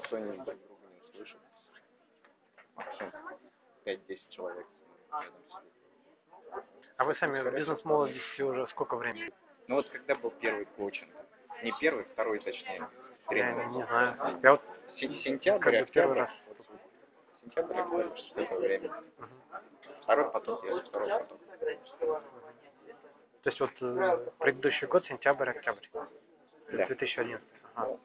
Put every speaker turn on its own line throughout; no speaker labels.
никто друг друга не услышит. Максимум 5-10 человек рядом сидит.
А вы сами в бизнес-молодости уже сколько времени?
Ну вот когда был первый коучинг, не первый, второй точнее,
Я
тренинг.
не знаю. Я вот
Сентябрь,
как бы первый
октябрь,
раз.
сентябрь, октябрь, что такое время.
Мгм.
Второй поток есть, второй поток.
То есть вот предыдущий год, сентябрь, октябрь.
Да.
2011. Ага.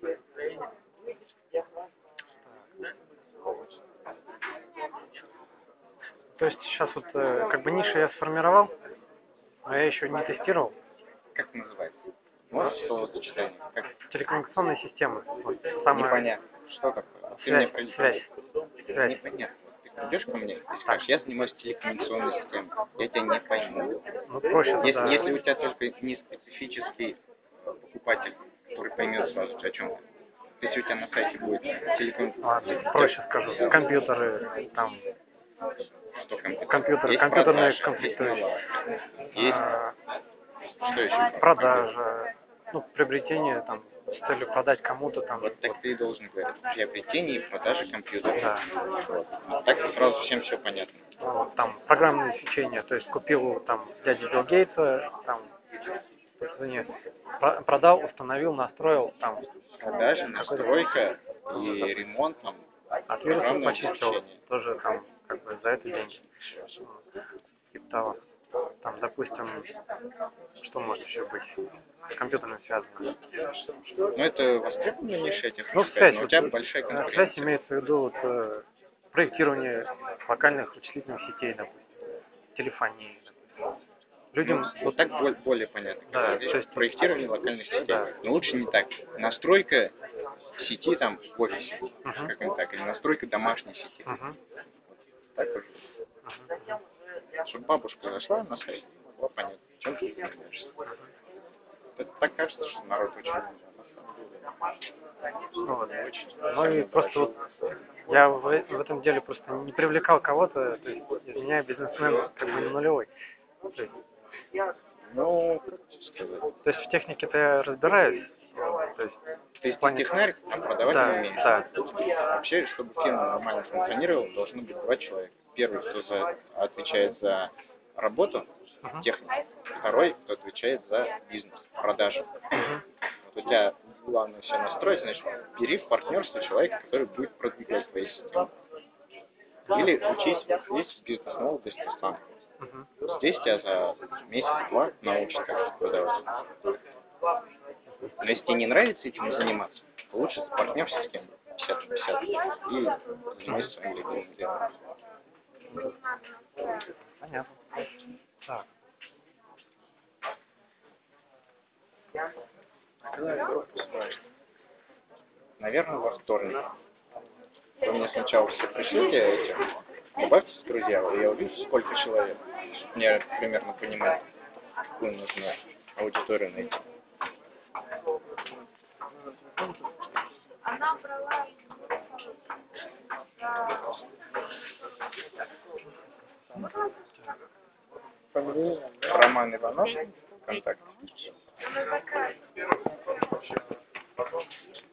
То есть сейчас вот как бы нишу я сформировал, но я еще не тестировал.
Как это называется? Можешь словосочетание? Как?
Телекоммуникационные системы. Вот, самое...
Непонятно. Что такое? Ты мне
Связь.
Непонятно. Ты придешь ко мне и скажешь, я занимаюсь телекоммуникационной системой. Я тебя не пойму.
Ну, проще тогда.
Если у тебя только не специфический покупатель, который поймет сразу, о чем ты. Если у тебя на сайте будет
Ладно, проще скажу. Компьютеры, там,
что компьютер?
компьютеры,
Есть
компьютерные
продажи, есть
комплектующие.
наладки, есть что еще?
Продажа, ну, приобретение там с целью продать кому-то там.
Вот так ты и должен говорить. Приобретение и продажа компьютера.
Да.
Вот. Так сразу всем все понятно.
Вот, там программное обеспечение, то есть купил там дяди Билл Гейтса, там продал, установил, настроил, там
Продажа, настройка и ремонт, там,
от вирусов
программное
почистил,
обеспечение.
тоже там как бы за это деньги. Типа того. Там, допустим, что может еще быть с компьютером связано?
Ну, это востребованная ниша, я тебе
Ну,
хочу сказать,
связь,
но у
вот,
тебя большая
связь
конкуренция.
имеется в виду вот, проектирование локальных вычислительных сетей, допустим, телефонии, допустим. Людям
Ну,
вот,
так более понятно.
да,
Здесь
то есть,
проектирование локальных сетей.
да.
Но лучше не так. Настройка сети там в офисе,
Мгм.
как-нибудь так, или настройка домашней сети.
Мгм.
Так уже. Чтобы бабушка зашла на сайт, могла понять, чем ты занимаешься. Это так кажется, что народ очень умный, а на самом деле
Ну, вот.
не очень.
Ну и просто вот я в этом деле просто не привлекал кого-то, то есть из меня бизнесмен как бы не нулевой. То есть,
Ну, как тебе сказать?
то есть в технике-то я разбираюсь, то есть
Ты
в плане...
технарь, там продавать
Да,
не умеешь.
да.
Вообще, чтобы фирма нормально функционировала, должно быть два человека. Первый, кто отвечает за работу,
Мгм.
технику. Второй, кто отвечает за бизнес, продажи.
Мгм.
Вот у тебя главное все настроить, значит, бери в партнерство человека, который будет продвигать твои системы. Или учись в бизнес-молодости сам.
Мгм.
Здесь тебя за месяц-два научат, как это продавать. Но если тебе не нравится этим заниматься, то лучше запартнерься с кем-то 50 на 50 и занимайся своим любимым делом.
Понятно. Так.
Наверное, во вторник. Вы мне сначала все пришлите эти, добавьтесь в друзья, и я увижу, сколько человек, чтобы мне примерно понимать, какую нужно аудиторию найти. Роман Иванов, ВКонтакте.